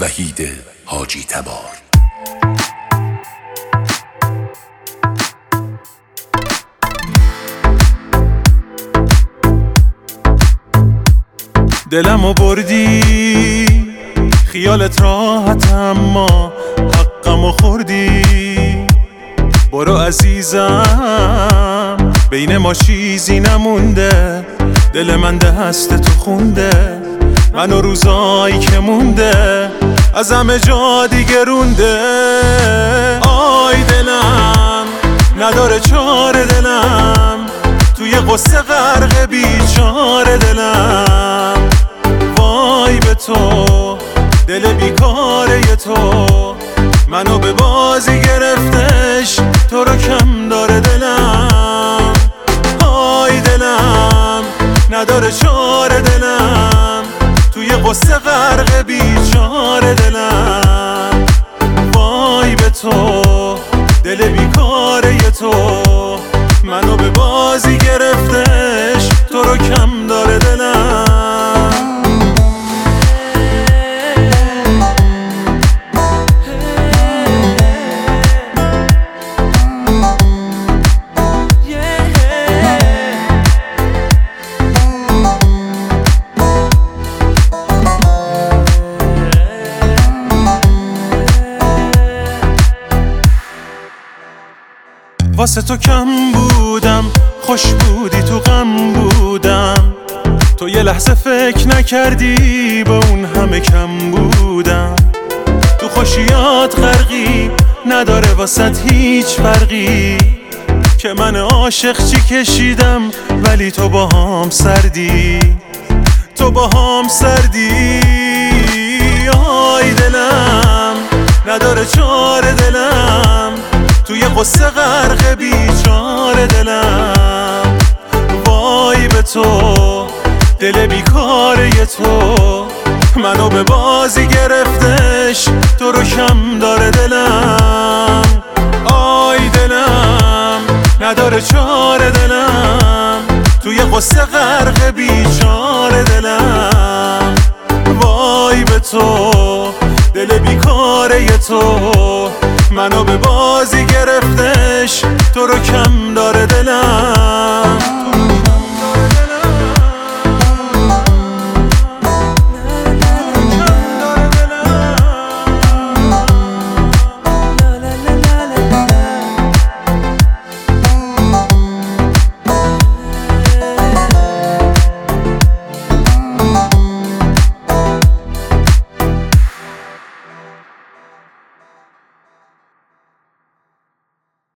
وحید حاجی تبار. دلمو بردی خیالت راحت اما حقمو خوردی. برو عزیزم بین ما چیزی نمونده، دل من دست تو خونده، من و روزایی که مونده از همه جا دیگه رونده. آی دلم نداره چاره، دلم توی قصه غرق بیچاره. دلم وای به تو دل بیکاره تو، منو به بازی گرفتش تو رو کم داره. دلم آی دلم نداره چاره، دلم توی قصه غرق بیچاره. دلم وای به تو دل بیکاره تو، منو به بازی گرفتش تو رو کم داره. دلم واسه تو کم بودم، خوش بودی تو غم بودم، تو یه لحظه فکر نکردی با اون همه کم بودم. تو خوشیات غرقی نداره واسط هیچ فرقی، که من عاشق چی کشیدم ولی تو با هم سردی، تو با هم سردی. آی دلم نداره چاره، دلم توی قصه غرق بیچاره. دلم وای به تو دل بیکاره تو، منو به بازی گرفتش تو رو کم داره. دلم آی دلم نداره چاره، دلم توی قصه غرق بیچاره. دلم وای به تو دل بیکاره تو، منو به بازی گرفتش تو رو کم داره. دلم